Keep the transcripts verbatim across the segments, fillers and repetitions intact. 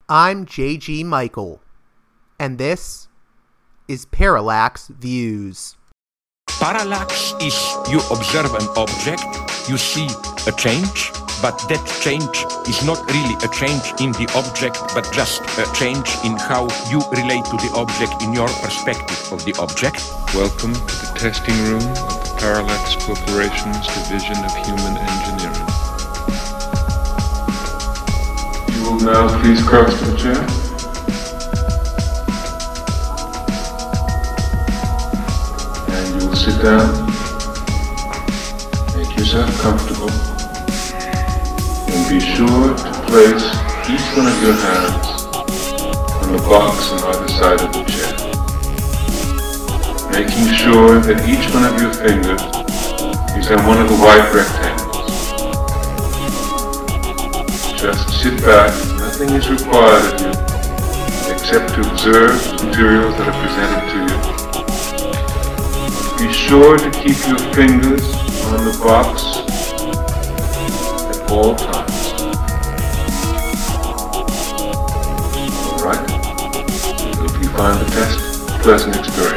I'm J G Michael, and this is Parallax Views. Parallax is you observe an object, you see a change, but that change is not really a change in the object, but just a change in how you relate to the object in your perspective of the object. Welcome to the testing room of the Parallax Corporation's Division of Human Engineering. You will now please cross to the chair. And you will sit down. Make yourself comfortable. And be sure to place each one of your hands on the box on either side of the chair. Making sure that each one of your fingers is on one of the white rectangles. Just sit back, nothing is required of you except to observe the materials that are presented to you. Be sure to keep your fingers on the box at all times. Alright? If you find the test a pleasant experience.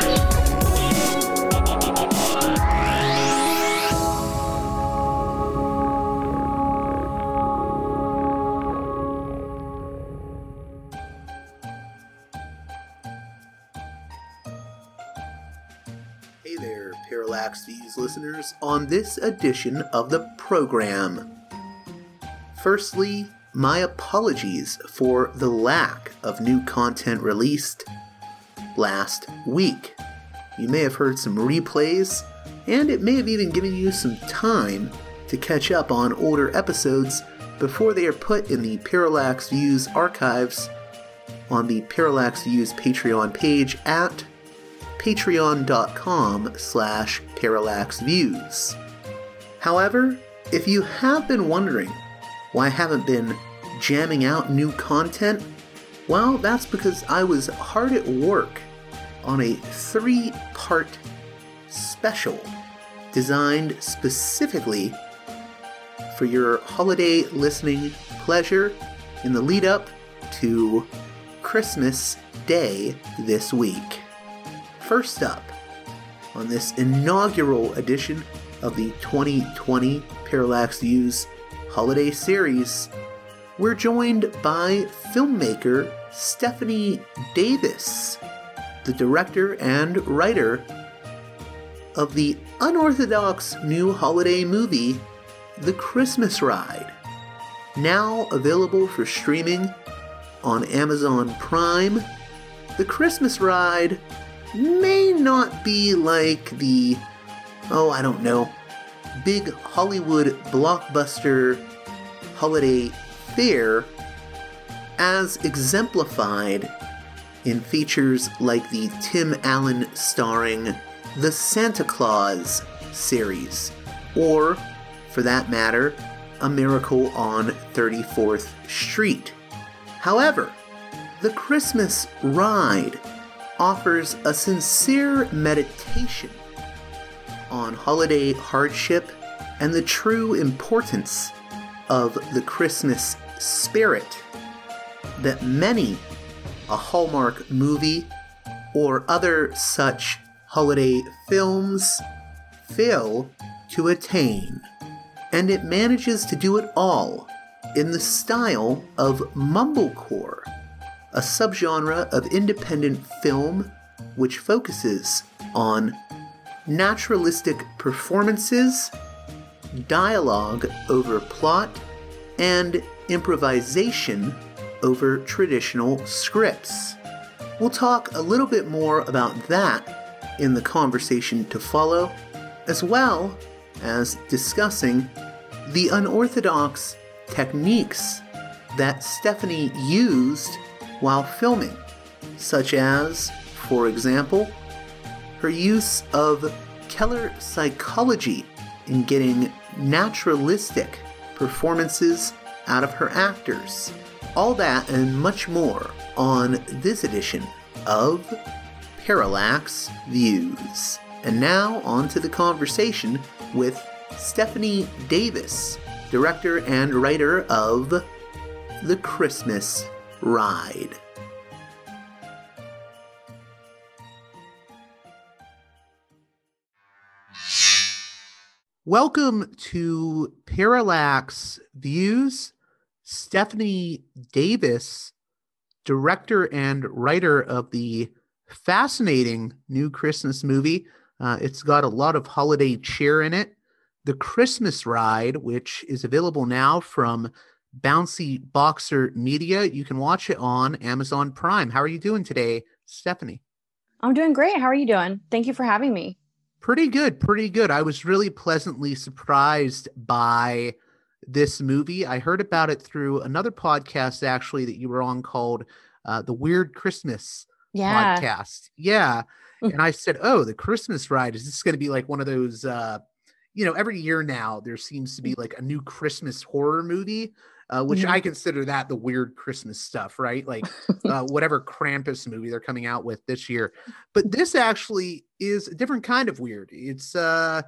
Hey there, Parallax Views listeners, on this edition of the program. Firstly, my apologies for the lack of new content released last week. You may have heard some replays, and it may have even given you some time to catch up on older episodes before they are put in the Parallax Views archives on the Parallax Views Patreon page at patreon.com slash parallaxviews. However, if you have been wondering why I haven't been jamming out new content, well, that's because I was hard at work on a three-part special designed specifically for your holiday listening pleasure in the lead up to Christmas Day this week. First up, on this inaugural edition of the twenty twenty Parallax Views Holiday Series, we're joined by filmmaker Stephanie Davis, the director and writer of the unorthodox new holiday movie, The Christmas Ride, now available for streaming on Amazon Prime. The Christmas Ride may not be like the, oh, I don't know, big Hollywood blockbuster holiday fare as exemplified in features like the Tim Allen starring The Santa Claus series, or, for that matter, A Miracle on thirty-fourth Street. However, The Christmas Ride offers a sincere meditation on holiday hardship and the true importance of the Christmas spirit that many a Hallmark movie or other such holiday films fail to attain. And it manages to do it all in the style of mumblecore, a subgenre of independent film which focuses on naturalistic performances, dialogue over plot, and improvisation over traditional scripts. We'll talk a little bit more about that in the conversation to follow, as well as discussing the unorthodox techniques that Stephanie used while filming, such as, for example, her use of Keller psychology in getting naturalistic performances out of her actors. All that and much more on this edition of Parallax Views. And now on to the conversation with Stephanie Davis, director and writer of The Christmas ride. Welcome to Parallax Views. Stephanie Davis, director and writer of the fascinating new Christmas movie. Uh, it's got a lot of holiday cheer in it. The Christmas Ride, which is available now from Bouncy Boxer Media. You can watch it on Amazon Prime. How are you doing today, Stephanie? I'm doing great. How are you doing? Thank you for having me. Pretty good, pretty good. I was really pleasantly surprised by this movie. I heard about it through another podcast, actually, that you were on called uh, The Weird Christmas yeah. Podcast. Yeah. And I said, oh, The Christmas Ride. Is this going to be like one of those, uh, you know, every year now there seems to be like a new Christmas horror movie, uh, which mm-hmm. I consider that the weird Christmas stuff, right? Like uh, whatever Krampus movie they're coming out with this year. But this actually is a different kind of weird. It's uh,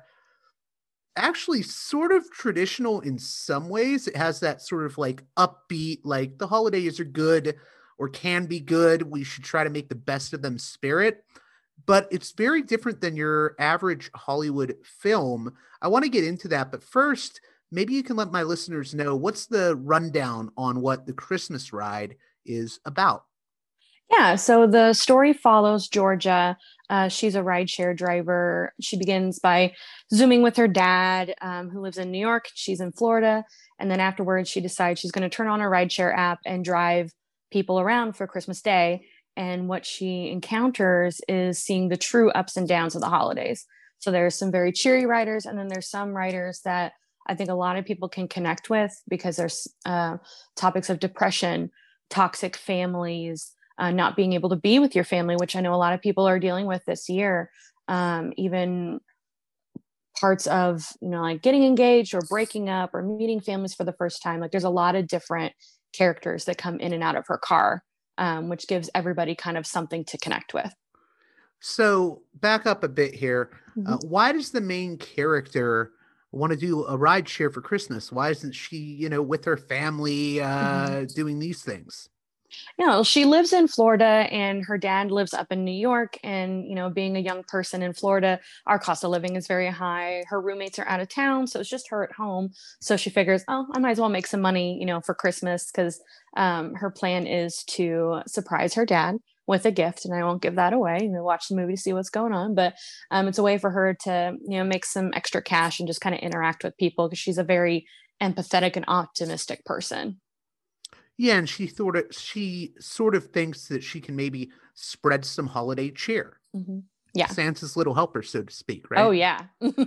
actually sort of traditional in some ways. It has that sort of like upbeat, like the holidays are good or can be good. We should try to make the best of them spirit. But it's very different than your average Hollywood film. I want to get into that. But first, maybe you can let my listeners know what's the rundown on what The Christmas Ride is about. Yeah, so the story follows Georgia. Uh, she's a rideshare driver. She begins by Zooming with her dad, um, who lives in New York. She's in Florida. And then afterwards, she decides she's going to turn on her rideshare app and drive people around for Christmas Day. And what she encounters is seeing the true ups and downs of the holidays. So there's some very cheery writers, and then there's some writers that I think a lot of people can connect with because there's uh, topics of depression, toxic families, uh, not being able to be with your family, which I know a lot of people are dealing with this year. Um, even parts of, you know, like getting engaged or breaking up or meeting families for the first time. Like there's a lot of different characters that come in and out of her car. Um, which gives everybody kind of something to connect with. So back up a bit here. Mm-hmm. Uh, why does the main character want to do a ride share for Christmas? Why isn't she, you know, with her family uh, mm-hmm. doing these things? You know, she lives in Florida and her dad lives up in New York. And, you know, being a young person in Florida, our cost of living is very high. Her roommates are out of town, so it's just her at home. So she figures, oh, I might as well make some money, you know, for Christmas, because um, her plan is to surprise her dad with a gift. And I won't give that away. You know, watch the movie to see what's going on. But um, it's a way for her to, you know, make some extra cash and just kind of interact with people because she's a very empathetic and optimistic person. Yeah, and she sort of she sort of thinks that she can maybe spread some holiday cheer. Mm-hmm. Yeah, Santa's little helper, so to speak, right? Oh yeah.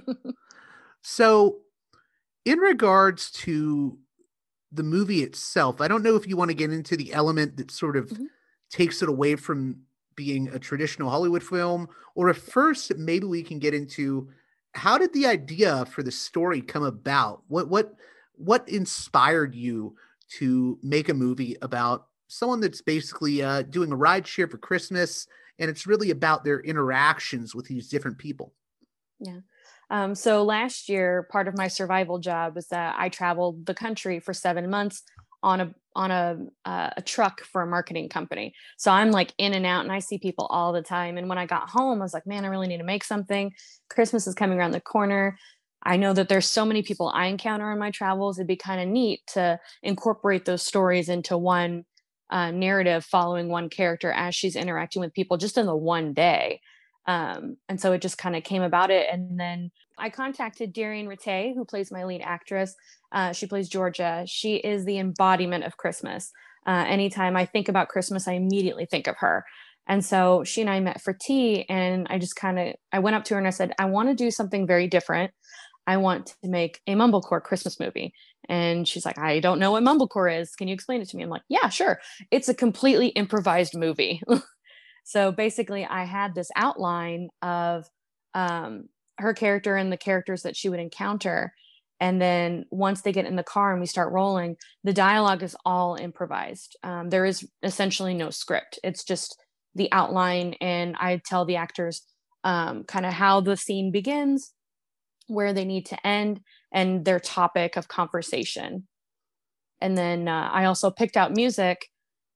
So, in regards to the movie itself, I don't know if you want to get into the element that sort of mm-hmm. takes it away from being a traditional Hollywood film, or if first maybe we can get into how did the idea for the story come about? What what what inspired you to make a movie about someone that's basically uh, doing a ride share for Christmas, and it's really about their interactions with these different people? Yeah. Um, so last year, part of my survival job was that I traveled the country for seven months on a on a uh, a truck for a marketing company. So I'm like in and out, and I see people all the time. And when I got home, I was like, man, I really need to make something. Christmas is coming around the corner. I know that there's so many people I encounter in my travels. It'd be kind of neat to incorporate those stories into one uh, narrative following one character as she's interacting with people just in the one day. Um, and so it just kind of came about it. And then I contacted Darian Rattay, who plays my lead actress. Uh, she plays Georgia. She is the embodiment of Christmas. Uh, anytime I think about Christmas, I immediately think of her. And so she and I met for tea, and I just kind of, I went up to her and I said, I want to do something very different. I want to make a mumblecore Christmas movie. And she's like, I don't know what mumblecore is. Can you explain it to me? I'm like, yeah, sure. It's a completely improvised movie. So basically I had this outline of um, her character and the characters that she would encounter. And then once they get in the car and we start rolling, the dialogue is all improvised. Um, there is essentially no script. It's just the outline. And I tell the actors um, kind of how the scene begins, where they need to end, and their topic of conversation. And then uh, I also picked out music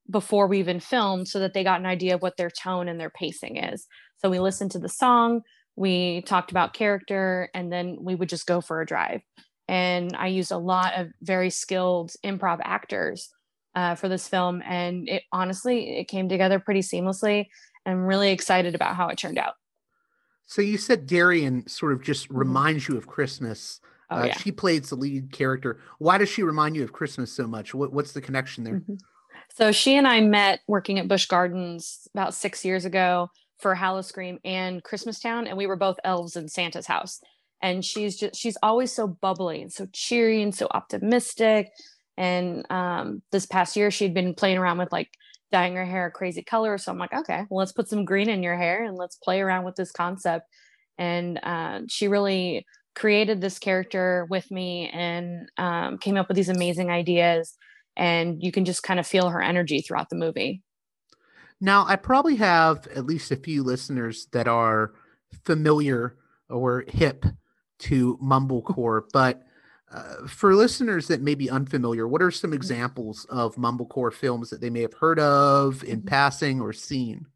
before we even filmed so that they got an idea of what their tone and their pacing is. So we listened to the song, we talked about character, and then we would just go for a drive. And I used a lot of very skilled improv actors uh, for this film. And it honestly, it came together pretty seamlessly. I'm really excited about how it turned out. So you said Darian sort of just reminds you of Christmas. Oh, uh, yeah. She plays the lead character. Why does she remind you of Christmas so much? What, what's the connection there? Mm-hmm. So she and I met working at Busch Gardens about six years ago for Howl-O-Scream and Christmastown, and we were both elves in Santa's house. And she's just, she's always so bubbly and so cheery and so optimistic. And um, this past year, she'd been playing around with like dyeing her hair a crazy color. So I'm like, okay, well, let's put some green in your hair and let's play around with this concept. And uh, she really created this character with me and um, came up with these amazing ideas. And you can just kind of feel her energy throughout the movie. Now, I probably have at least a few listeners that are familiar or hip to mumblecore, but uh, for listeners that may be unfamiliar, what are some examples of mumblecore films that they may have heard of in Mm-hmm. passing or seen?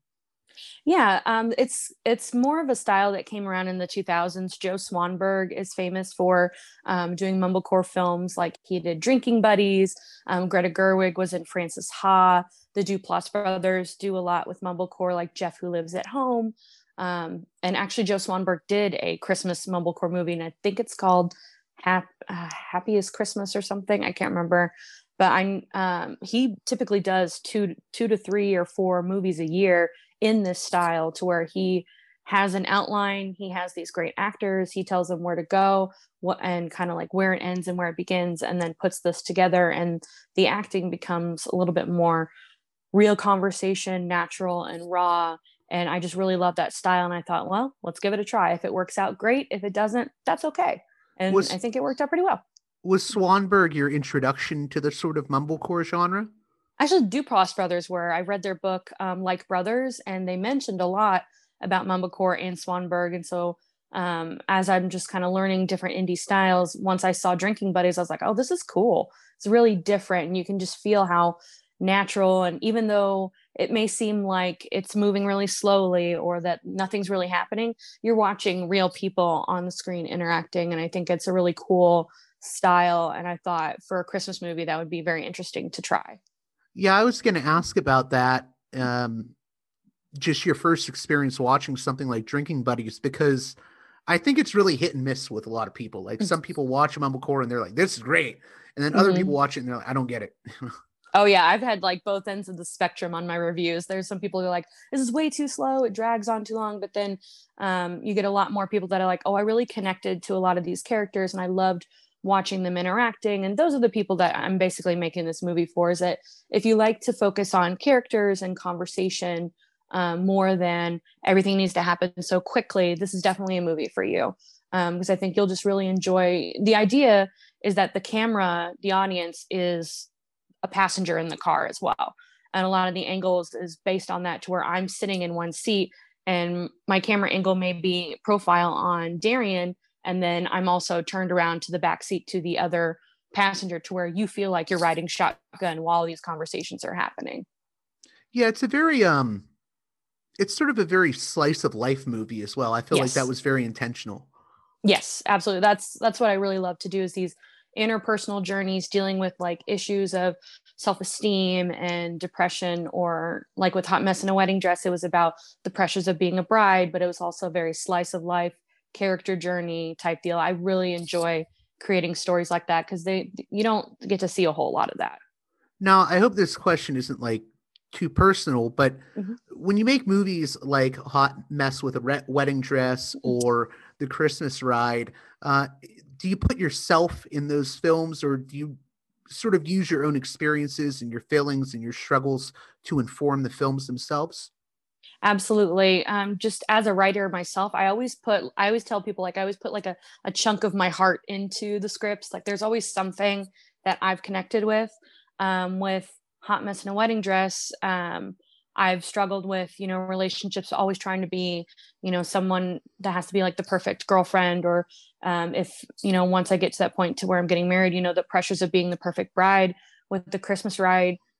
Yeah, um, it's it's more of a style that came around in the two thousands. Joe Swanberg is famous for um, doing mumblecore films, like he did Drinking Buddies. Um, Greta Gerwig was in Frances Ha. The Duplass brothers do a lot with mumblecore, like Jeff Who Lives at Home. Um, and actually, Joe Swanberg did a Christmas mumblecore movie, and I think it's called Hap- uh, Happiest Christmas or something. I can't remember. But I, um, he typically does two, two to three or four movies a year in this style, to where he has an outline, he has these great actors, he tells them where to go, what, and kind of like where it ends and where it begins, and then puts this together, and the acting becomes a little bit more real conversation, natural and raw. And I just really love that style, and I thought, well, let's give it a try. If it works out, great. If it doesn't, that's okay. And Was- I think it worked out pretty well. Was Swanberg your introduction to the sort of mumblecore genre? Actually, Duplass brothers were. I read their book, um, Like Brothers, and they mentioned a lot about mumblecore and Swanberg. And so um, as I'm just kind of learning different indie styles, once I saw Drinking Buddies, I was like, oh, this is cool. It's really different. And you can just feel how natural. And even though it may seem like it's moving really slowly or that nothing's really happening, you're watching real people on the screen interacting. And I think it's a really cool style. And I thought for a Christmas movie, that would be very interesting to try. Yeah, I was going to ask about that. Um, just your first experience watching something like Drinking Buddies, because I think it's really hit and miss with a lot of people. Like some people watch mumblecore and they're like, this is great. And then other Mm-hmm. people watch it and they're like, I don't get it. Oh yeah, I've had like both ends of the spectrum on my reviews. There's some people who are like, this is way too slow, it drags on too long. But then um, you get a lot more people that are like, oh, I really connected to a lot of these characters and I loved watching them interacting. And those are the people that I'm basically making this movie for, is that if you like to focus on characters and conversation um, more than everything needs to happen so quickly, this is definitely a movie for you. Um, because I think you'll just really enjoy. The idea is that the camera, the audience, is a passenger in the car as well. And a lot of the angles is based on that, to where I'm sitting in one seat and my camera angle may be profile on Darian, and then I'm also turned around to the back seat to the other passenger, to where you feel like you're riding shotgun while these conversations are happening. Yeah, it's a very, um, it's sort of a very slice of life movie as well. I feel Yes. like that was very intentional. Yes, absolutely. That's, that's what I really love to do, is these interpersonal journeys dealing with like issues of self-esteem and depression, or like with Hot Mess in a Wedding Dress, it was about the pressures of being a bride, but it was also a very slice of life character journey type deal. I really enjoy creating stories like that, because they, you don't get to see a whole lot of that. Now, I hope this question isn't like too personal, but Mhm. when you make movies like Hot Mess with a Re- Wedding Dress or The Christmas Ride, uh, do you put yourself in those films, or do you sort of use your own experiences and your feelings and your struggles to inform the films themselves? Absolutely. Um, just as a writer myself, I always put, I always tell people, like, I always put like a, a chunk of my heart into the scripts. Like there's always something that I've connected with. Um, with Hot Mess in a Wedding Dress, um, I've struggled with, you know, relationships, always trying to be, you know, someone that has to be like the perfect girlfriend, or um, if, you know, once I get to that point to where I'm getting married, you know, the pressures of being the perfect bride. With The Christmas Ride,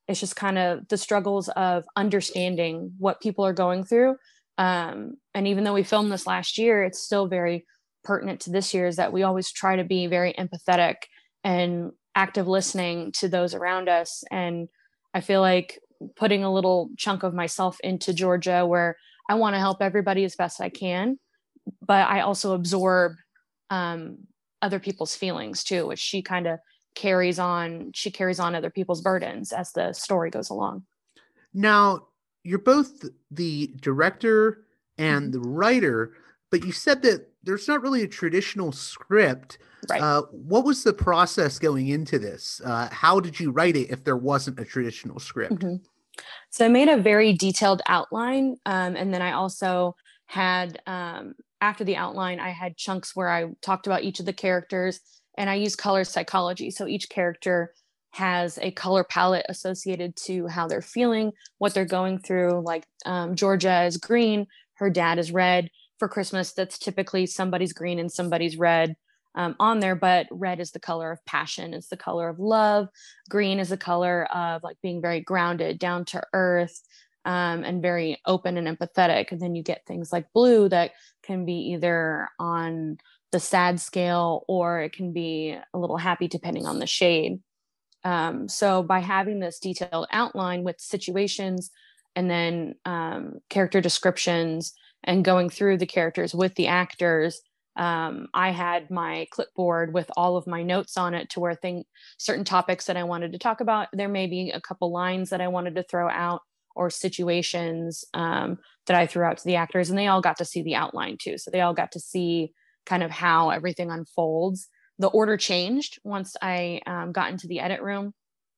it's just kind of the struggles of understanding what people are going through. Um, and even though we filmed this last year, it's still very pertinent to this year, is that we always try to be very empathetic and active listening to those around us. And I feel like putting a little chunk of myself into Georgia, where I want to help everybody as best I can, but I also absorb um, other people's feelings too, which she kind of carries on. She carries on other people's burdens as the story goes along. Now, you're both the director and the writer, but you said that there's not really a traditional script. Right. Uh, what was the process going into this? Uh, how did you write it if there wasn't a traditional script? Mm-hmm. So I made a very detailed outline. Um, and then I also had, um, after the outline, I had chunks where I talked about each of the characters, and I use color psychology. So each character has a color palette associated to how they're feeling, what they're going through. Like um, Georgia is green, her dad is red. For Christmas, that's typically somebody's green and somebody's red um, on there, but red is the color of passion. It's the color of love. Green is the color of like being very grounded, down to earth, um, and very open and empathetic. And then you get things like blue that can be either on the sad scale, or it can be a little happy depending on the shade. Um, so by having this detailed outline with situations and then um, character descriptions and going through the characters with the actors, um, I had my clipboard with all of my notes on it to where thing, certain topics that I wanted to talk about, there may be a couple lines that I wanted to throw out, or situations um, that I threw out to the actors, and they all got to see the outline too. So they all got to see kind of how everything unfolds. The order changed once I um, got into the edit room,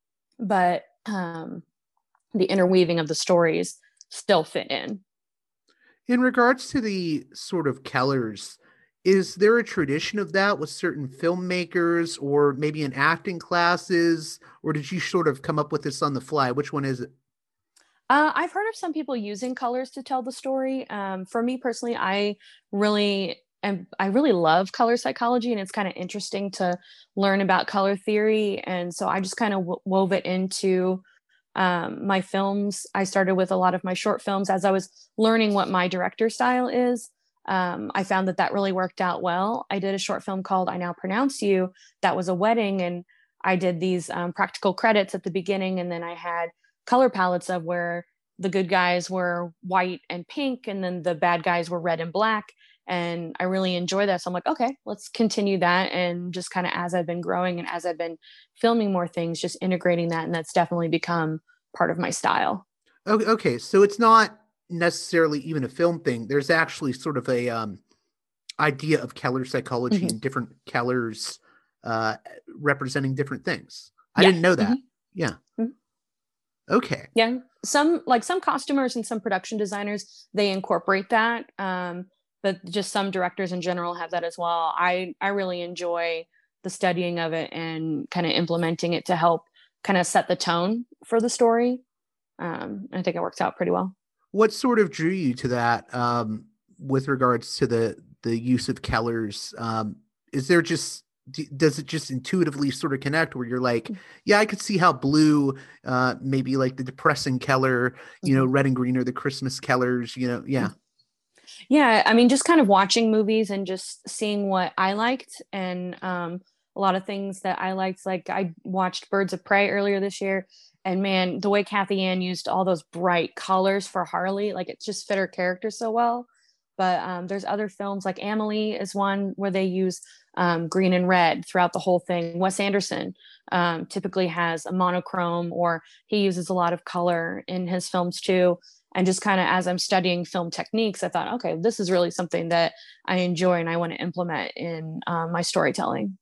but um, the interweaving of the stories still fit in. In regards to the sort of Kellers, is there a tradition of that with certain filmmakers, or maybe in acting classes, or did you sort of come up with this on the fly? Which one is it? Uh, I've heard of some people using colors to tell the story. Um, for me personally, I really and I really love color psychology, and it's kind of interesting to learn about color theory. And so I just kind of w- wove it into um, my films. I started with a lot of my short films as I was learning what my director style is. Um, I found that that really worked out well. I did a short film called I Now Pronounce You. That was a wedding, and I did these um, practical credits at the beginning, and then I had color palettes of where the good guys were white and pink, and then the bad guys were red and black. And I really enjoy that. So I'm like, okay, let's continue that. And just kind of as I've been growing and as I've been filming more things, just integrating that. And that's definitely become part of my style. Okay, okay. So it's not necessarily even a film thing. There's actually sort of a um, idea of Keller psychology mm-hmm. and different Kellers uh, representing different things. I yeah. didn't know that. Mm-hmm. Yeah. Mm-hmm. Okay. Yeah. Some like some costumers and some production designers, they incorporate that. Um, but just some directors in general have that as well. I, I really enjoy the studying of it and kind of implementing it to help kind of set the tone for the story. Um, I think it works out pretty well. What sort of drew you to that um, with regards to the, the use of Kellers? Um, is there just, does it just intuitively sort of connect where you're like, yeah, I could see how blue, uh, maybe like the depressing Keller, you know, red and green are the Christmas Kellers, you know, yeah. Yeah, I mean, just kind of watching movies and just seeing what I liked, and um, a lot of things that I liked. Like I watched Birds of Prey earlier this year, and man, the way Kathy Ann used all those bright colors for Harley, like it just fit her character so well. But um, there's other films like Amelie is one where they use um, green and red throughout the whole thing. Wes Anderson um, typically has a monochrome, or he uses a lot of color in his films too. And just kind of as I'm studying film techniques, I thought, okay, this is really something that I enjoy and I want to implement in um, my storytelling.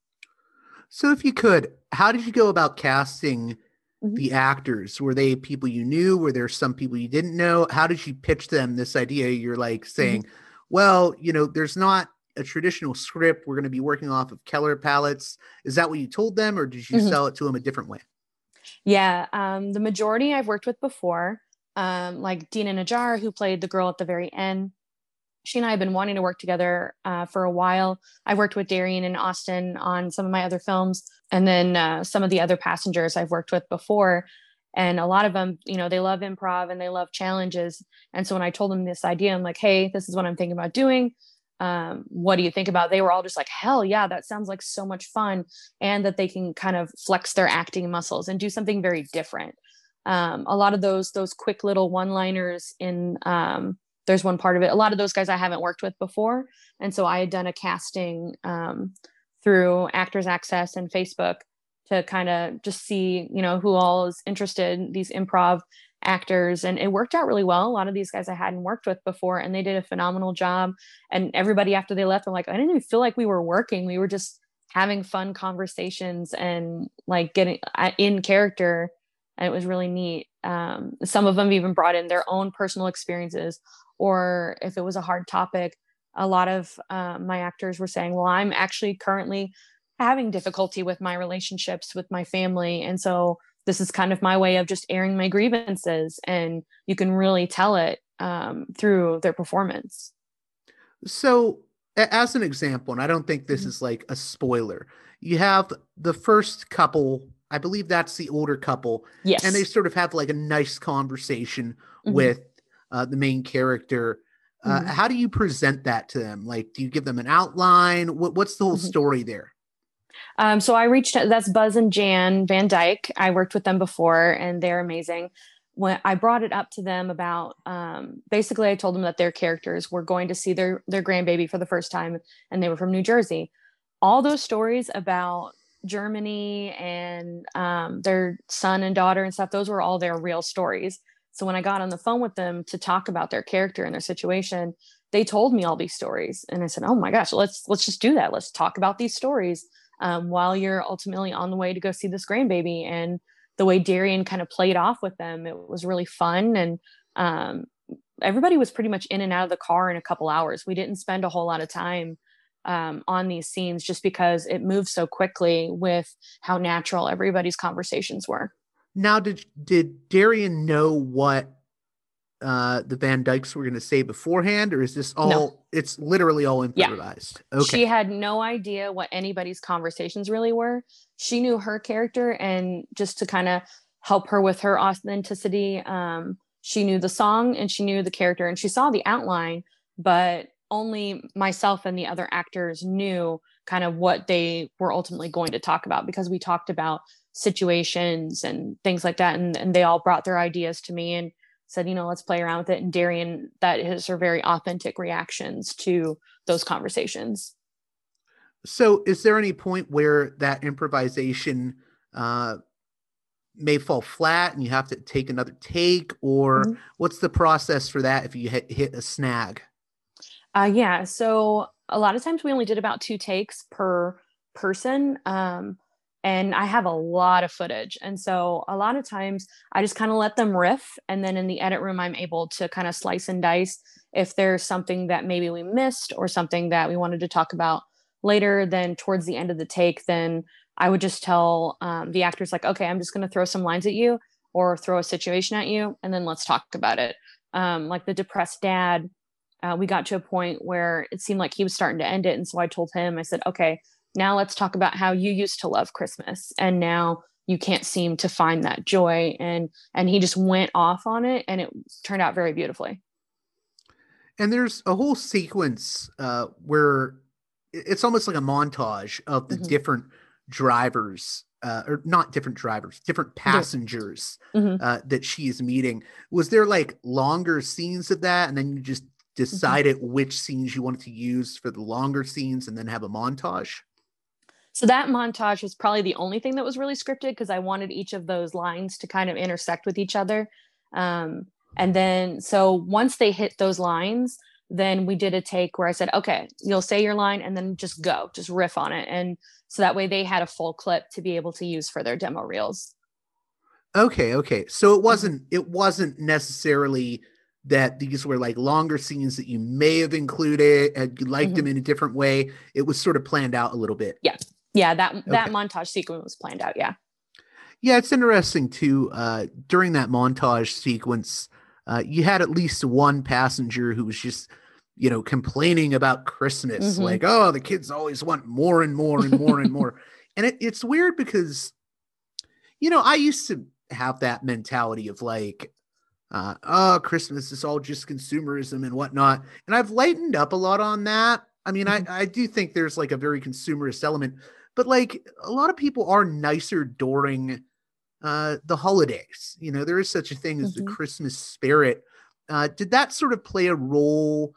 So if you could, how did you go about casting mm-hmm. the actors? Were they people you knew? Were there some people you didn't know? How did you pitch them this idea? You're like saying, mm-hmm. well, you know, there's not a traditional script. We're going to be working off of Keller palettes. Is that what you told them, or did you mm-hmm. sell it to them a different way? Yeah, um, the majority I've worked with before. Um, like Dina Najjar, who played the girl at the very end. She and I have been wanting to work together uh, for a while. I worked with Darian and Austin on some of my other films, and then uh, some of the other passengers I've worked with before. And a lot of them, you know, they love improv and they love challenges. And so when I told them this idea, I'm like, hey, this is what I'm thinking about doing. Um, what do you think about it? They were all just like, hell yeah, that sounds like so much fun. And that they can kind of flex their acting muscles and do something very different. Um, a lot of those, those quick little one-liners in, um, there's one part of it, a lot of those guys I haven't worked with before. And so I had done a casting um, through Actors Access and Facebook to kind of just see, you know, who all is interested in these improv actors. And it worked out really well. A lot of these guys I hadn't worked with before, and they did a phenomenal job. And everybody after they left, I'm like, I didn't even feel like we were working. We were just having fun conversations and like getting in character. And it was really neat. Um, some of them even brought in their own personal experiences, or if it was a hard topic, a lot of uh, my actors were saying, well, I'm actually currently having difficulty with my relationships with my family. And so this is kind of my way of just airing my grievances. And you can really tell it um, through their performance. So as an example, and I don't think this mm-hmm. is like a spoiler, you have the first couple, I believe that's the older couple. Yes. And they sort of have like a nice conversation mm-hmm. with uh, the main character. Uh, mm-hmm. How do you present that to them? Like, do you give them an outline? What, what's the whole mm-hmm. story there? Um, so I reached out, that's Buzz and Jan Van Dyke. I worked with them before and they're amazing. When I brought it up to them about, um, basically I told them that their characters were going to see their, their grandbaby for the first time, and they were from New Jersey. All those stories about Germany and um, their son and daughter and stuff, those were all their real stories. So when I got on the phone with them to talk about their character and their situation, they told me all these stories. And I said, oh my gosh, let's, let's just do that. Let's talk about these stories. Um, while you're ultimately on the way to go see this grandbaby. And the way Darian kind of played off with them, it was really fun. And um, everybody was pretty much in and out of the car in a couple hours. We didn't spend a whole lot of time um, on these scenes just because it moved so quickly with how natural everybody's conversations were. Now, did, did Darian know what uh the Van Dykes were going to say beforehand, or is this all no. It's literally all improvised? Yeah. Okay. She had no idea what anybody's conversations really were. She knew her character, and just to kind of help her with her authenticity, um she knew the song and she knew the character, and she saw the outline, but only myself and the other actors knew kind of what they were ultimately going to talk about, because we talked about situations and things like that, and, and they all brought their ideas to me and said, you know, let's play around with it. And Darian, that is her very authentic reactions to those conversations. So is there any point where that improvisation uh, may fall flat and you have to take another take, or mm-hmm. what's the process for that if you hit, hit a snag? Uh, yeah. So a lot of times we only did about two takes per person. Um, And I have a lot of footage. And so a lot of times I just kind of let them riff. And then in the edit room, I'm able to kind of slice and dice. If there's something that maybe we missed or something that we wanted to talk about later, then towards the end of the take, then I would just tell um, the actors like, okay, I'm just going to throw some lines at you or throw a situation at you, and then let's talk about it. Um, like the depressed dad, uh, we got to a point where it seemed like he was starting to end it. And so I told him, I said, okay, now let's talk about how you used to love Christmas, and now you can't seem to find that joy. And, and he just went off on it, and it turned out very beautifully. And there's a whole sequence uh, where it's almost like a montage of the mm-hmm. different drivers, uh, or not different drivers, different passengers mm-hmm. uh, that she is meeting. Was there like longer scenes of that, and then you just decided mm-hmm. which scenes you wanted to use for the longer scenes and then have a montage? So that montage was probably the only thing that was really scripted, because I wanted each of those lines to kind of intersect with each other. Um, and then, so once they hit those lines, then we did a take where I said, okay, you'll say your line and then just go, just riff on it. And so that way they had a full clip to be able to use for their demo reels. Okay. Okay. So it wasn't, it wasn't necessarily that these were like longer scenes that you may have included and you liked mm-hmm. them in a different way. It was sort of planned out a little bit. Yeah. Yeah. That, that okay. montage sequence was planned out. Yeah. Yeah. It's interesting too. Uh, during that montage sequence, uh, you had at least one passenger who was just, you know, complaining about Christmas. Mm-hmm. Like, oh, the kids always want more and more and more and more. And it, it's weird because, you know, I used to have that mentality of like, uh, oh, Christmas is all just consumerism and whatnot. And I've lightened up a lot on that. I mean, I, I do think there's like a very consumerist element, but like a lot of people are nicer during uh, the holidays. You know, there is such a thing as mm-hmm. the Christmas spirit. Uh, did that sort of play a role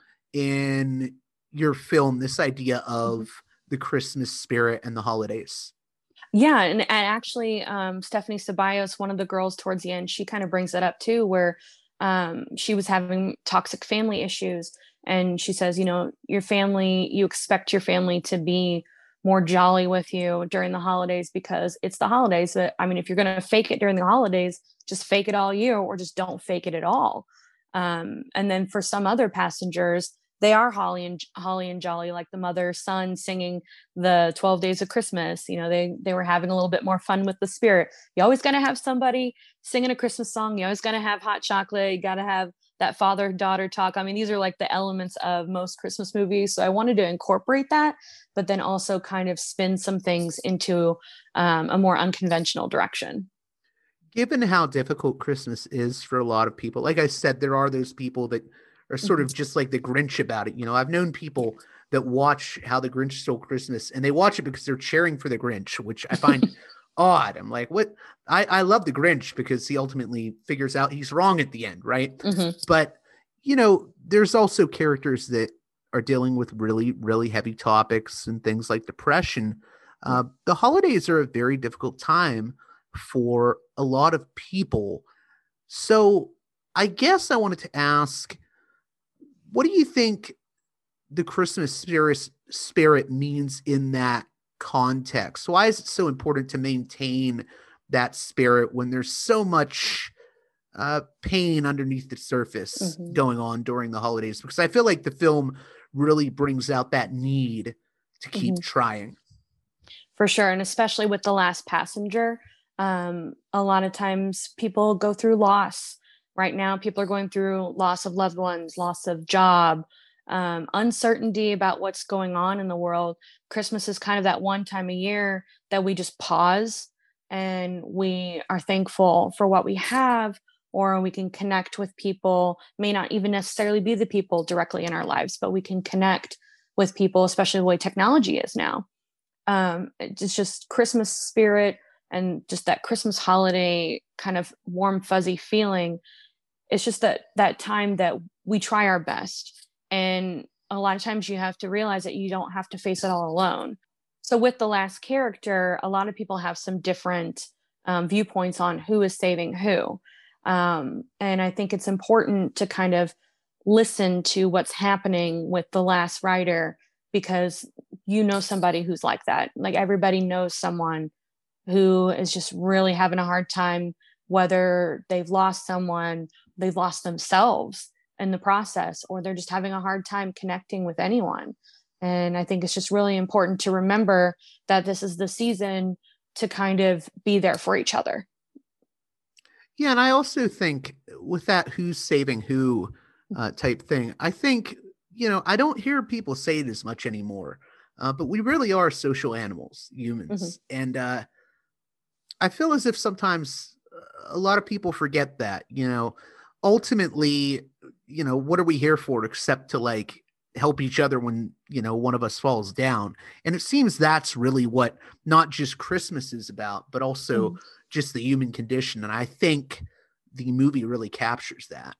in your film, this idea of mm-hmm. the Christmas spirit and the holidays? Yeah. And, and actually, um, Stephanie Ceballos, one of the girls towards the end, she kind of brings that up too, where um, she was having toxic family issues. And she says, you know, your family, you expect your family to be more jolly with you during the holidays because it's the holidays. But I mean, if you're going to fake it during the holidays, just fake it all year or just don't fake it at all. Um, and then for some other passengers, they are holly and holly and jolly, like the mother son singing the twelve days of Christmas. You know, they they were having a little bit more fun with the spirit. You always got to have somebody singing a Christmas song. You always got to have hot chocolate. You got to have that father-daughter talk. I mean, these are like the elements of most Christmas movies. So I wanted to incorporate that, but then also kind of spin some things into um, a more unconventional direction. Given how difficult Christmas is for a lot of people, like I said, there are those people that are sort of just like the Grinch about it. You know, I've known people that watch How the Grinch Stole Christmas and they watch it because they're cheering for the Grinch, which I find odd. I'm like, what? I, I love the Grinch because he ultimately figures out he's wrong at the end, right? Mm-hmm. But, you know, there's also characters that are dealing with really, really heavy topics and things like depression. Uh, the holidays are a very difficult time for a lot of people. So I guess I wanted to ask, what do you think the Christmas spirit, spirit means in that context? Why is it so important to maintain that spirit when there's so much uh, pain underneath the surface mm-hmm. going on during the holidays? Because I feel like the film really brings out that need to keep mm-hmm. trying. For sure. And especially with The Last Passenger, um, a lot of times people go through loss. Right now, people are going through loss of loved ones, loss of job, um, uncertainty about what's going on in the world. Christmas is kind of that one time a year that we just pause and we are thankful for what we have, or we can connect with people, may not even necessarily be the people directly in our lives, but we can connect with people, especially the way technology is now. Um, it's just Christmas spirit and just that Christmas holiday kind of warm, fuzzy feeling. It's just that that time that we try our best. And a lot of times you have to realize that you don't have to face it all alone. So with the last character, a lot of people have some different um, viewpoints on who is saving who. Um, and I think it's important to kind of listen to what's happening with the last rider, because you know somebody who's like that. Like everybody knows someone who is just really having a hard time, whether they've lost someone, they've lost themselves in the process, or they're just having a hard time connecting with anyone. And I think it's just really important to remember that this is the season to kind of be there for each other. Yeah. And I also think with that who's saving who uh, type thing, I think, you know, I don't hear people say it as much anymore, uh, but we really are social animals, humans. Mm-hmm. And uh, I feel as if sometimes a lot of people forget that, you know, ultimately, you know, what are we here for except to like help each other when, you know, one of us falls down. And it seems that's really what not just Christmas is about, but also mm. just the human condition. And I think the movie really captures that.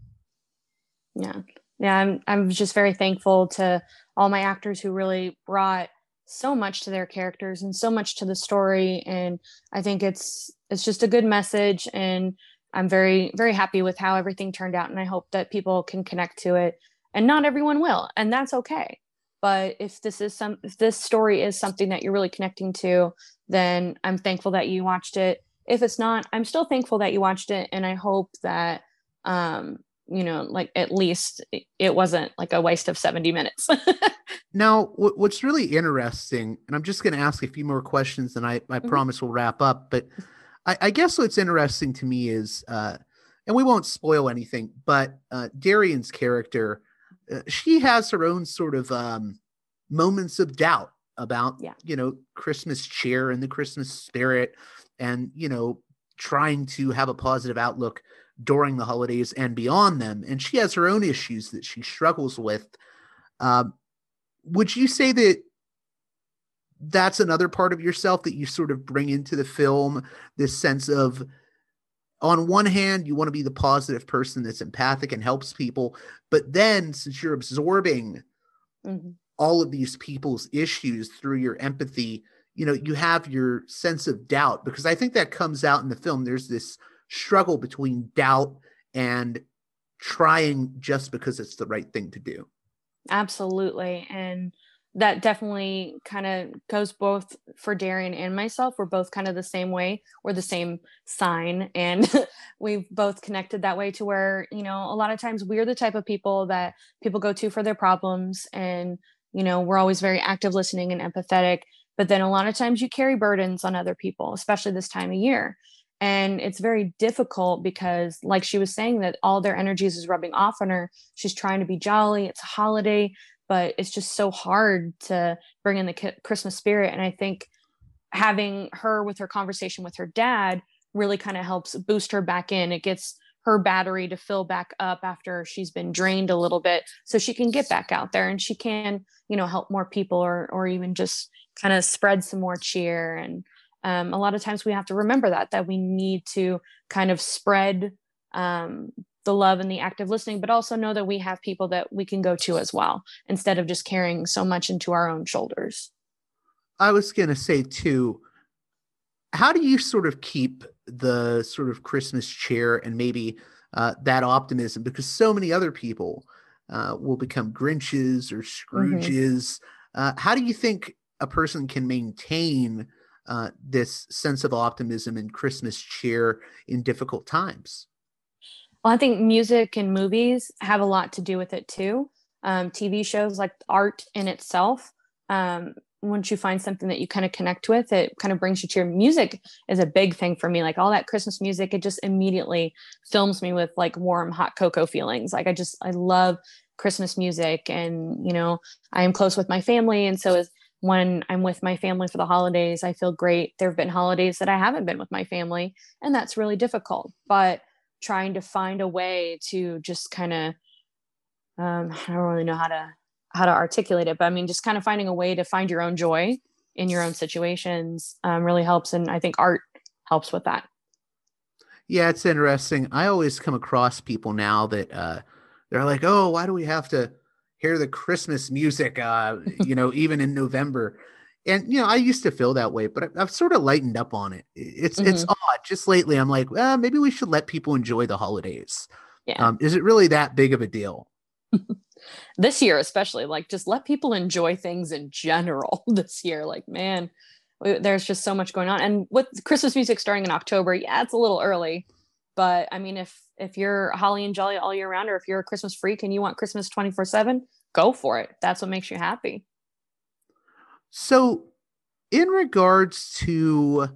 Yeah. Yeah. I'm, I'm just very thankful to all my actors who really brought so much to their characters and so much to the story. And I think it's, it's just a good message, and I'm very, very happy with how everything turned out. And I hope that people can connect to it, and not everyone will, and that's okay. But if this is some, if this story is something that you're really connecting to, then I'm thankful that you watched it. If it's not, I'm still thankful that you watched it. And I hope that, um, you know, like at least it wasn't like a waste of seventy minutes. Now, what's really interesting, and I'm just going to ask a few more questions and I, I mm-hmm. promise we'll wrap up, but I, I guess what's interesting to me is, uh, and we won't spoil anything, but uh, Darian's character, uh, she has her own sort of um, moments of doubt about, yeah. you know, Christmas cheer and the Christmas spirit. And, you know, trying to have a positive outlook during the holidays and beyond them. And she has her own issues that she struggles with. Um, would you say that that's another part of yourself that you sort of bring into the film, this sense of, on one hand, you want to be the positive person that's empathic and helps people, but then since you're absorbing mm-hmm. all of these people's issues through your empathy, you know, you have your sense of doubt, because I think that comes out in the film. There's this struggle between doubt and trying just because it's the right thing to do. Absolutely. And that definitely kind of goes both for Darian and myself. We're both kind of the same way. We're the same sign. And we've both connected that way to where, you know, a lot of times we're the type of people that people go to for their problems. And, you know, we're always very active listening and empathetic. But then a lot of times you carry burdens on other people, especially this time of year. And it's very difficult because, like she was saying, that all their energies is rubbing off on her. She's trying to be jolly. It's a holiday, but it's just so hard to bring in the Christmas spirit. And I think having her with her conversation with her dad really kind of helps boost her back in. It gets her battery to fill back up after she's been drained a little bit, so she can get back out there and she can, you know, help more people, or or even just kind of spread some more cheer. And um, a lot of times we have to remember that, that we need to kind of spread um, the love and the active listening, but also know that we have people that we can go to as well, instead of just carrying so much into our own shoulders. I was going to say too, how do you sort of keep the sort of Christmas cheer and maybe uh, that optimism? Because so many other people uh, will become Grinches or Scrooges. Mm-hmm. Uh, how do you think a person can maintain uh, this sense of optimism and Christmas cheer in difficult times? Well, I think music and movies have a lot to do with it too. Um, T V shows, like art in itself. Um, once you find something that you kind of connect with, it kind of brings you to your music is a big thing for me. Like all that Christmas music, it just immediately films me with like warm, hot cocoa feelings. Like I just, I love Christmas music, and, you know, I am close with my family. And so as when I'm with my family for the holidays, I feel great. There have been holidays that I haven't been with my family, and that's really difficult, but trying to find a way to just kind of, um, I don't really know how to, how to articulate it, but I mean, just kind of finding a way to find your own joy in your own situations um, really helps. And I think art helps with that. Yeah, it's interesting. I always come across people now that uh, they're like, oh, why do we have to hear the Christmas music, uh, you know, even in November? And, you know, I used to feel that way, but I've sort of lightened up on it. It's mm-hmm. it's odd. Just lately, I'm like, well, maybe we should let people enjoy the holidays. Yeah. Um, is it really that big of a deal? This year, especially, like, just let people enjoy things in general this year. Like, man, there's just so much going on. And with Christmas music starting in October, yeah, it's a little early. But I mean, if if you're holly and jolly all year round, or if you're a Christmas freak and you want Christmas twenty-four seven, go for it. That's what makes you happy. So in regards to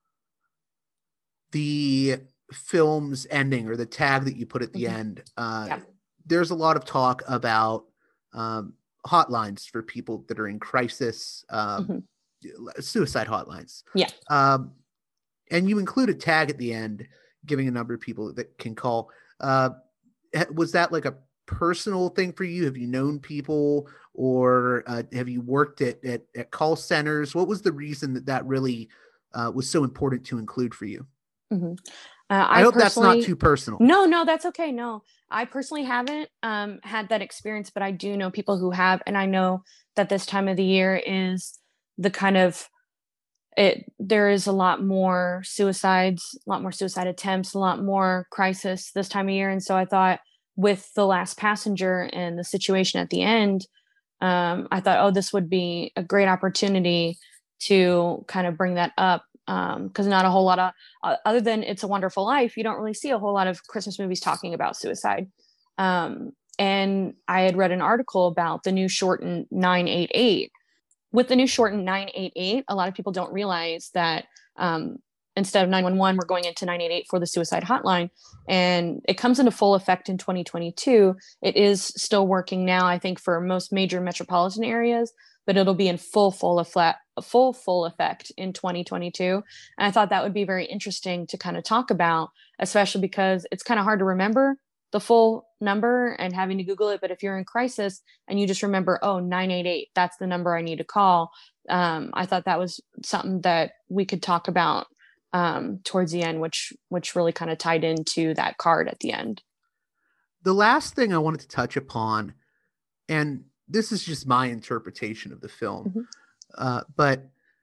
the film's ending, or the tag that you put at the mm-hmm. end, uh, yeah. there's a lot of talk about um, hotlines for people that are in crisis, um, mm-hmm. suicide hotlines. Yeah. Um, and you include a tag at the end, giving a number of people that can call. Uh, was that like a personal thing for you? Have you known people, or uh, have you worked at, at, at call centers? What was the reason that that really uh, was so important to include for you? Mm-hmm. Uh, I, I hope that's not too personal. No, no, that's okay. No, I personally haven't um, had that experience, but I do know people who have. And I know that this time of the year is the kind of, it, there is a lot more suicides, a lot more suicide attempts, a lot more crisis this time of year. And so I thought, with The Last Passenger and the situation at the end, um, I thought, oh, this would be a great opportunity to kind of bring that up. Um, cause not a whole lot of, uh, other than It's a Wonderful Life, you don't really see a whole lot of Christmas movies talking about suicide. Um, and I had read an article about the new shortened nine eight eight. With the new shortened nine eight eight, a lot of people don't realize that, um, instead of nine one one, we're going into nine eight eight for the suicide hotline. And it comes into full effect in twenty twenty-two. It is still working now, I think, for most major metropolitan areas, but it'll be in full, full effect, full, full effect in twenty twenty-two. And I thought that would be very interesting to kind of talk about, especially because it's kind of hard to remember the full number and having to Google it. But if you're in crisis and you just remember, oh, nine eight eight, that's the number I need to call. Um, I thought that was something that we could talk about um, towards the end, which, which really kind of tied into that card at the end. The last thing I wanted to touch upon, and this is just my interpretation of the film, mm-hmm. uh, but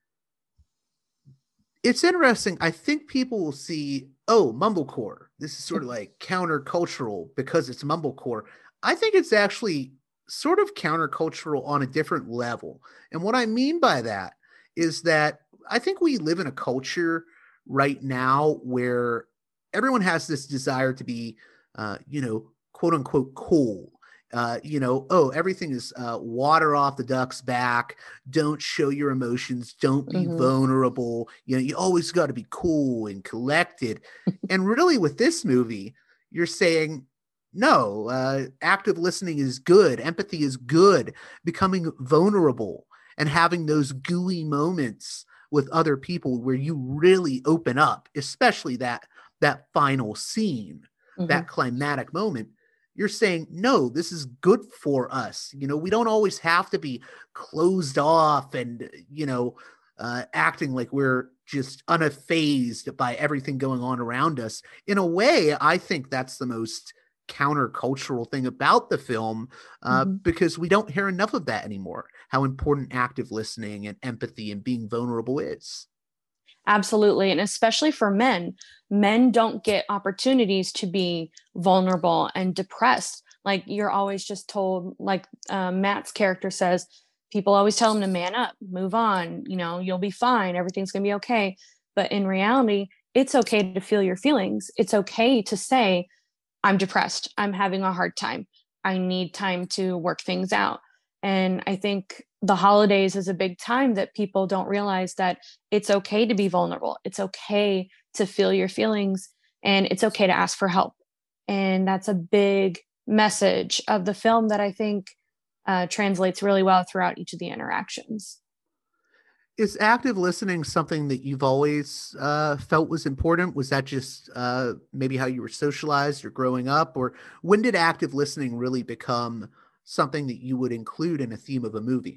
it's interesting. I think people will see, oh, mumblecore. This is sort of like countercultural because it's mumblecore. I think it's actually sort of countercultural on a different level. And what I mean by that is that I think we live in a culture right now where everyone has this desire to be, uh, you know, quote unquote cool. Uh, you know, oh, everything is uh, water off the duck's back. Don't show your emotions. Don't be mm-hmm. vulnerable. You know, you always got to be cool and collected. And really with this movie, you're saying, no, uh, active listening is good. Empathy is good. Becoming vulnerable and having those gooey moments with other people where you really open up, especially that, that final scene, mm-hmm. that climatic moment. You're saying, no, this is good for us. You know, we don't always have to be closed off and, you know, uh, acting like we're just unfazed by everything going on around us. In a way, I think that's the most countercultural thing about the film, uh, mm-hmm. because we don't hear enough of that anymore, how important active listening and empathy and being vulnerable is. Absolutely. And especially for men, men don't get opportunities to be vulnerable and depressed. Like you're always just told, like um, Matt's character says, people always tell him to man up, move on, you know, you'll be fine. Everything's going to be okay. But in reality, it's okay to feel your feelings. It's okay to say, I'm depressed. I'm having a hard time. I need time to work things out. And I think the holidays is a big time that people don't realize that it's okay to be vulnerable. It's okay to feel your feelings, and it's okay to ask for help. And that's a big message of the film that I think uh, translates really well throughout each of the interactions. Is active listening something that you've always uh, felt was important? Was that just uh, maybe how you were socialized or growing up? Or when did active listening really become something that you would include in a theme of a movie?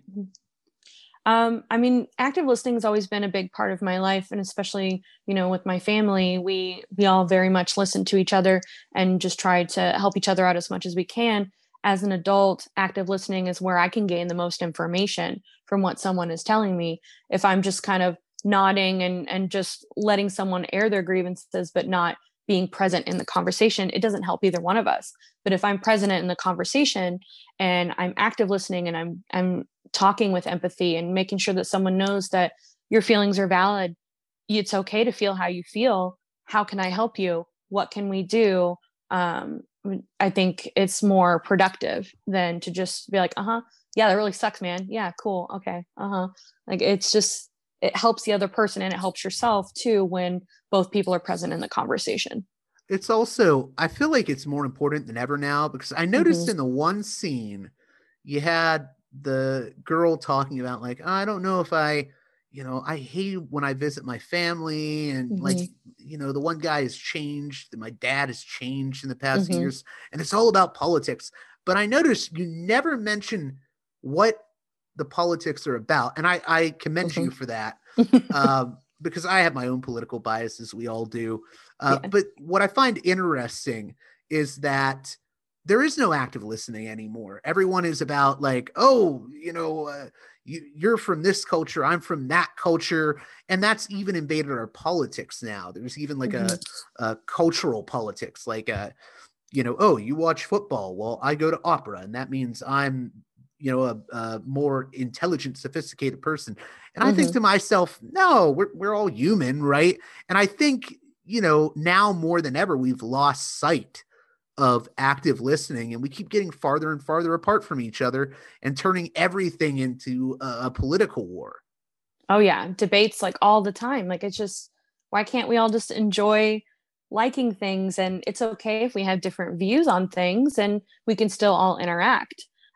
Um, I mean, active listening has always been a big part of my life. And especially, you know, with my family, we, we all very much listen to each other and just try to help each other out as much as we can. As an adult, active listening is where I can gain the most information from what someone is telling me. If I'm just kind of nodding and, and just letting someone air their grievances, but not being present in the conversation, it doesn't help either one of us. But if I'm present in the conversation and I'm active listening and I'm I'm talking with empathy and making sure that someone knows that your feelings are valid, it's okay to feel how you feel. How can I help you? What can we do? Um, I think it's more productive than to just be like, uh-huh, yeah, that really sucks, man. Yeah, cool. Okay. Uh-huh. Like it's just, it helps the other person and it helps yourself too when both people are present in the conversation. It's also, I feel like it's more important than ever now, because I noticed mm-hmm. in the one scene you had the girl talking about like, oh, I don't know if I, you know, I hate when I visit my family and mm-hmm. like, you know, the one guy has changed, my dad has changed in the past mm-hmm. years, and it's all about politics. But I noticed you never mention what the politics are about. And I, I commend mm-hmm. you for that. um, because I have my own political biases. We all do. Uh, yeah. But what I find interesting is that there is no active listening anymore. Everyone is about like, oh, you know, uh, you, you're from this culture, I'm from that culture. And that's even invaded our politics now. There's even like mm-hmm. a, a cultural politics, like, a, you know, oh, you watch football. Well, I go to opera, and that means I'm, you know, a, a more intelligent, sophisticated person. And mm-hmm. I think to myself, no, we're, we're all human. Right. And I think, you know, now more than ever, we've lost sight of active listening, and we keep getting farther and farther apart from each other and turning everything into a, a political war. Oh yeah. Debates like all the time. Like, it's just, why can't we all just enjoy liking things? And it's okay if we have different views on things and we can still all interact.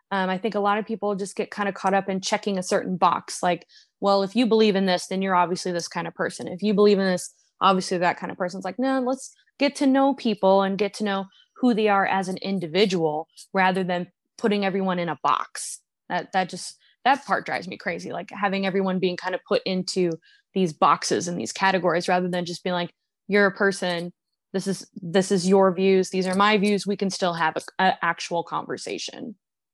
Um, I think a lot of people just get kind of caught up in checking a certain box. Like, well, if you believe in this, then you're obviously this kind of person. If you believe in this, obviously that kind of person. It's like, no, let's get to know people and get to know who they are as an individual rather than putting everyone in a box. That, that just, that part drives me crazy. Like having everyone being kind of put into these boxes and these categories rather than just being like, you're a person. This is, this is your views. These are my views. We can still have a, a actual conversation.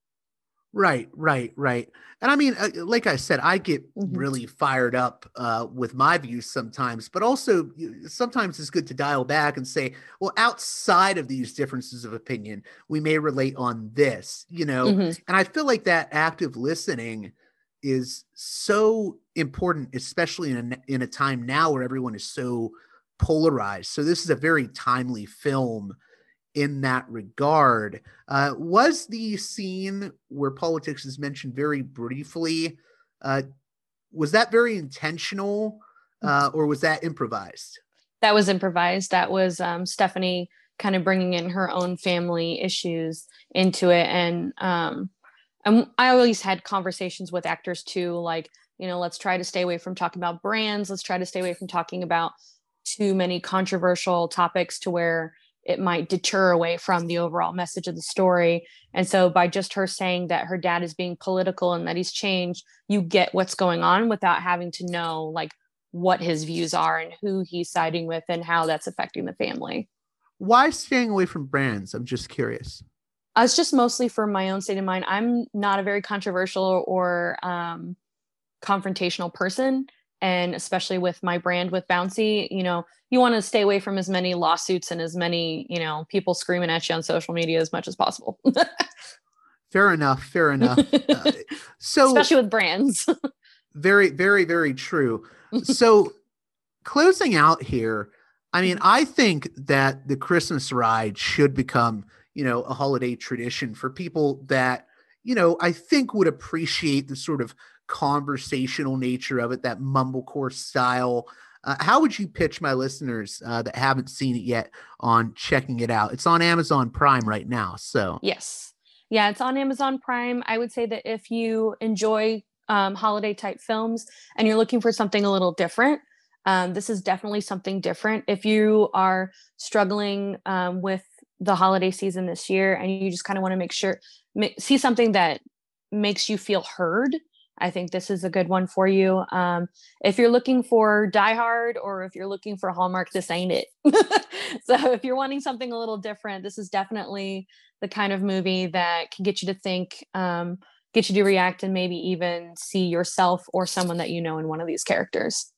Right, right, right. And I mean, uh, like I said, I get Mhm. really fired up uh, with my views sometimes, but also y- sometimes it's good to dial back and say, well, outside of these differences of opinion, we may relate on this, you know? Mhm. And I feel like that active listening is so important, especially in a, in a time now where everyone is so polarized. So this is a very timely film in that regard. Uh, was the scene where politics is mentioned very briefly, uh, was that very intentional uh, or was that improvised? That was improvised. That was um, Stephanie kind of bringing in her own family issues into it. And, um, and I always had conversations with actors too, like, you know, let's try to stay away from talking about brands. Let's try to stay away from talking about too many controversial topics to where it might deter away from the overall message of the story. And so by just her saying that her dad is being political and that he's changed, you get what's going on without having to know like what his views are and who he's siding with and how that's affecting the family. Why staying away from brands? I'm just curious. Uh, it's just mostly for my own state of mind. I'm not a very controversial or um, confrontational person. And especially with my brand with Bouncy, you know, you want to stay away from as many lawsuits and as many, you know, people screaming at you on social media as much as possible. Fair enough. Fair enough. Uh, so especially with brands. very, very, very true. So closing out here, I mean, I think that the Christmas ride should become, you know, a holiday tradition for people that, you know, I think would appreciate the sort of conversational nature of it, that mumblecore style. Uh, how would you pitch my listeners uh, that haven't seen it yet on checking it out? It's on Amazon Prime right now. So yes. Yeah, it's on Amazon Prime. I would say that if you enjoy um, holiday type films and you're looking for something a little different, um, this is definitely something different. If you are struggling um, with the holiday season this year and you just kind of want to make sure, ma- see something that makes you feel heard, I think this is a good one for you. Um, if you're looking for Die Hard or if you're looking for Hallmark, this ain't it. So if you're wanting something a little different, this is definitely the kind of movie that can get you to think, um, get you to react, and maybe even see yourself or someone that you know in one of these characters.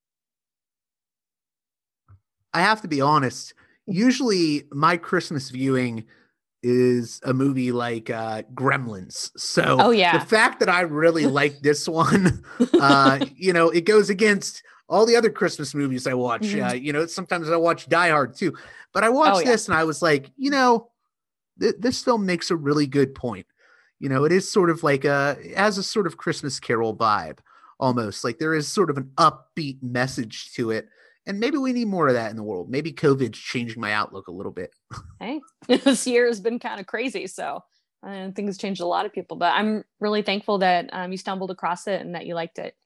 I have to be honest. Usually my Christmas viewing is a movie like uh, Gremlins. So Oh, yeah. the fact that I really like this one, uh, you know, it goes against all the other Christmas movies I watch. Mhm. Uh, you know, sometimes I watch Die Hard too, but I watched Oh, yeah. this and I was like, you know, th- this film makes a really good point. You know, it is sort of like a, it has a sort of Christmas Carol vibe almost. Like there is sort of an upbeat message to it. And maybe we need more of that in the world. Maybe COVID's changing my outlook a little bit. Hey, this year has been kind of crazy. So I think it's changed a lot of people, but I'm really thankful that um, you stumbled across it and that you liked it.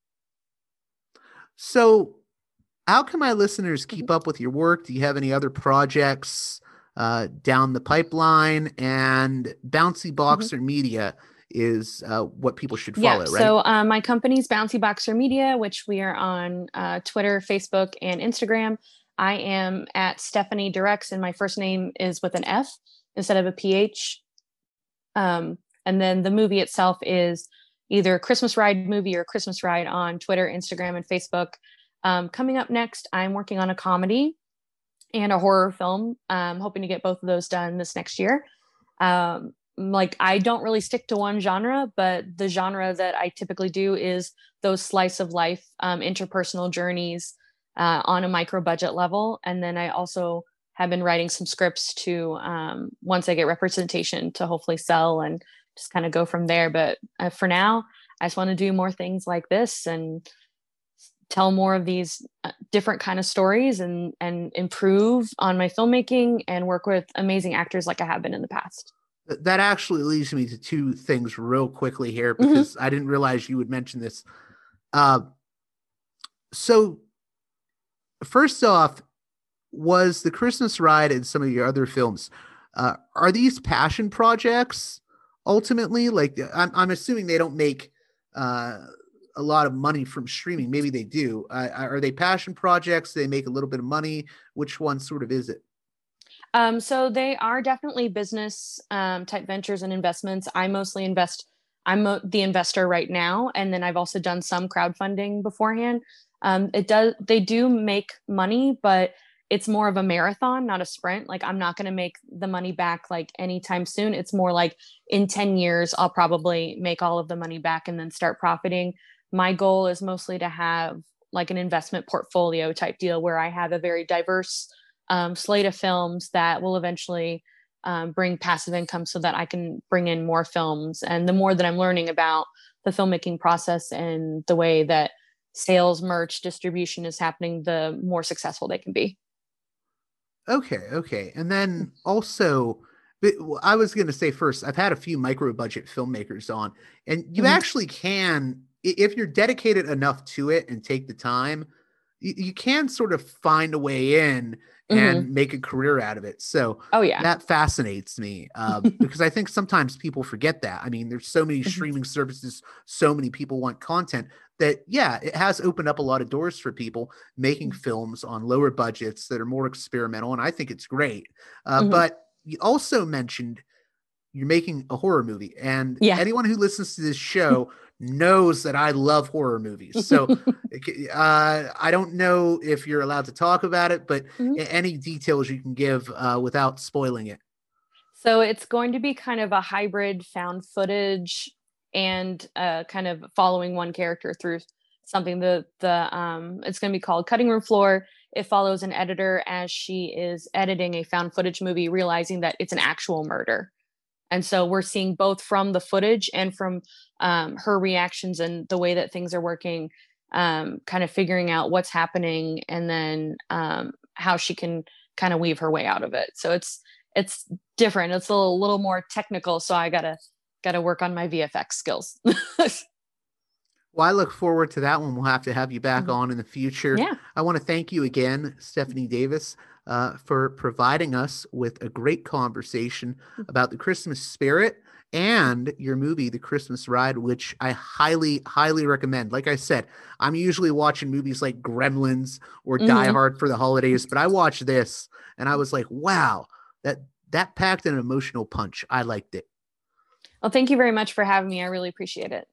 So how can my listeners keep up with your work? Do you have any other projects uh, down the pipeline? And Bouncy Boxer mm-hmm. Media is uh, what people should follow, yeah, right? So uh, my company's Bouncy Boxer Media, which we are on uh, Twitter, Facebook, and Instagram. I am at Stephanie Directs, and my first name is with an F instead of a P H. Um, and then the movie itself is either Christmas Ride Movie or Christmas Ride on Twitter, Instagram, and Facebook. Um, coming up next, I'm working on a comedy and a horror film. I'm hoping to get both of those done this next year. Um, like I don't really stick to one genre, but the genre that I typically do is those slice of life, um, interpersonal journeys uh, on a micro budget level. And then I also have been writing some scripts to, um, once I get representation, to hopefully sell and just kind of go from there. But uh, for now, I just want to do more things like this and tell more of these uh, different kind of stories and, and improve on my filmmaking and work with amazing actors like I have been in the past. That actually leads me to two things real quickly here, because mm-hmm. I didn't realize you would mention this. Uh, so first off, was The Christmas Ride and some of your other films, uh, are these passion projects ultimately? Like, I'm, I'm assuming they don't make uh, a lot of money from streaming. Maybe they do. Uh, are they passion projects? Do they make a little bit of money? Which one sort of is it? Um, so they are definitely business um, type ventures and investments. I mostly invest. I'm mo- the investor right now, and then I've also done some crowdfunding beforehand. Um, it does. They do make money, but it's more of a marathon, not a sprint. Like, I'm not going to make the money back like anytime soon. It's more like in ten years, I'll probably make all of the money back and then start profiting. My goal is mostly to have like an investment portfolio type deal where I have a very diverse Um, slate of films that will eventually um, bring passive income so that I can bring in more films. And the more that I'm learning about the filmmaking process and the way that sales, merch, distribution is happening, the more successful they can be. Okay. Okay. And then also, I was going to say first, I've had a few micro budget filmmakers on, and you mm-hmm. actually can, if you're dedicated enough to it and take the time, you, you can sort of find a way in and mm-hmm. make a career out of it. So oh, yeah. that fascinates me um, because I think sometimes people forget that. I mean, there's so many mm-hmm. streaming services, so many people want content that, yeah, it has opened up a lot of doors for people making films on lower budgets that are more experimental. And I think it's great. Uh, mm-hmm. But you also mentioned you're making a horror movie, and yeah. anyone who listens to this show knows that I love horror movies. So uh, I don't know if you're allowed to talk about it, but mm-hmm. any details you can give uh, without spoiling it. So it's going to be kind of a hybrid found footage and uh, kind of following one character through something. The, the um, it's going to be called Cutting Room Floor. It follows an editor as she is editing a found footage movie, realizing that it's an actual murder. And so we're seeing both from the footage and from um, her reactions and the way that things are working, um, kind of figuring out what's happening and then um, how she can kind of weave her way out of it. So it's it's different. It's a little, little more technical. So I gotta gotta work on my V F X skills. Well, I look forward to that one. We'll have to have you back mm-hmm. on in the future. Yeah. I want to thank you again, Stephanie Davis, uh, for providing us with a great conversation about the Christmas spirit and your movie, The Christmas Ride, which I highly, highly recommend. Like I said, I'm usually watching movies like Gremlins or mm-hmm. Die Hard for the holidays, but I watched this and I was like, wow, that, that packed an emotional punch. I liked it. Well, thank you very much for having me. I really appreciate it.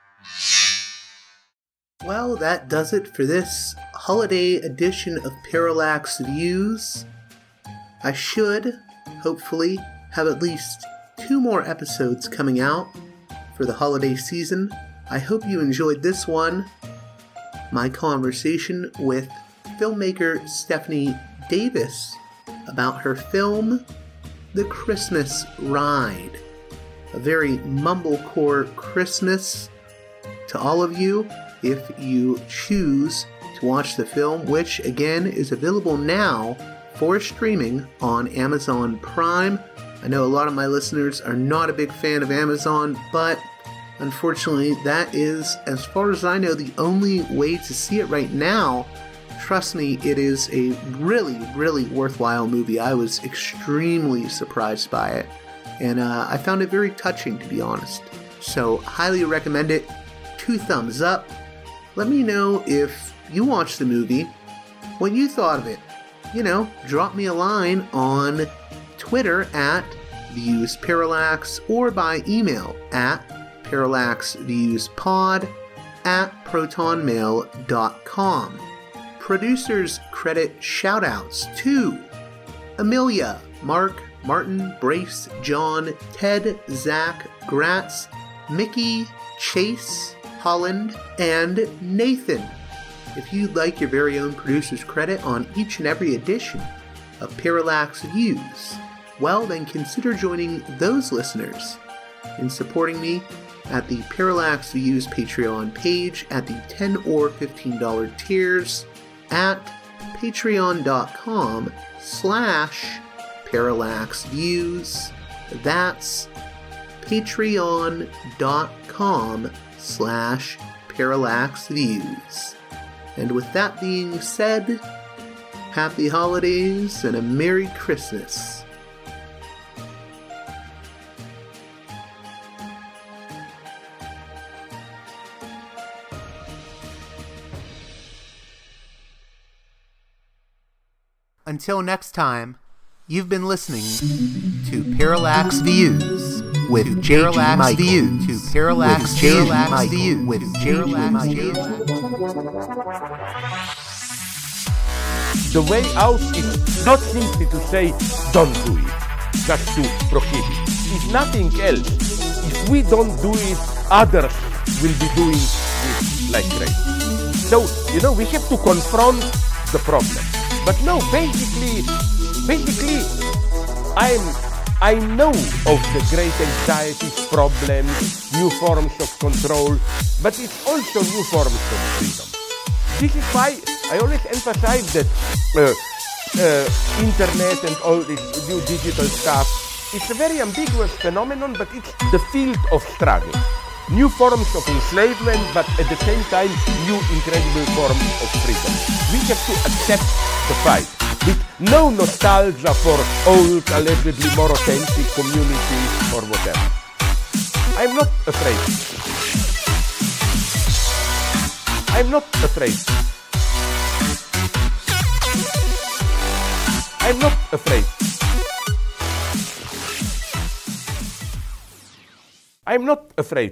Well, that does it for this holiday edition of Parallax Views. I should, hopefully, have at least two more episodes coming out for the holiday season. I hope you enjoyed this one. My conversation with filmmaker Stephanie Davis about her film, The Christmas Ride. A very mumblecore Christmas to all of you. If you choose to watch the film, which again is available now for streaming on Amazon Prime. I know a lot of my listeners are not a big fan of Amazon, but unfortunately that is, as far as I know, the only way to see it right now. Trust me, it is a really, really worthwhile movie. I was extremely surprised by it, and uh, I found it very touching, to be honest. So, highly recommend it. Two thumbs up. Let me know if you watched the movie, what you thought of it. You know, drop me a line on Twitter at ViewsParallax or by email at parallaxviewspod at protonmail dot com. Producers credit shoutouts to Amelia, Mark, Martin, Brace, John, Ted, Zach, Gratz, Mickey, Chase, Holland, and Nathan. If you'd like your very own producer's credit on each and every edition of Parallax Views, well then consider joining those listeners in supporting me at the Parallax Views Patreon page at the ten or fifteen dollars tiers at patreon.com slash parallaxviews. That's patreon.com slash parallaxviews. And with that being said, happy holidays and a Merry Christmas. Until next time, you've been listening to Parallax Views with J G Parallax Views to Parallax Views with Parallax Views. The way out is not simply to say, don't do it, just to prohibit. If nothing else, if we don't do it, others will be doing it like crazy. So, you know, we have to confront the problem. But no, basically, basically, I'm, I know of the great anxieties, problems, new forms of control, but it's also new forms of freedom. This is why I always emphasize that uh, uh, internet and all this new digital stuff, it's a very ambiguous phenomenon, but it's the field of struggle. New forms of enslavement, but at the same time, new incredible forms of freedom. We have to accept the fight with no nostalgia for old, allegedly more authentic communities or whatever. I'm not afraid. I'm not afraid. I'm not afraid. I'm not afraid.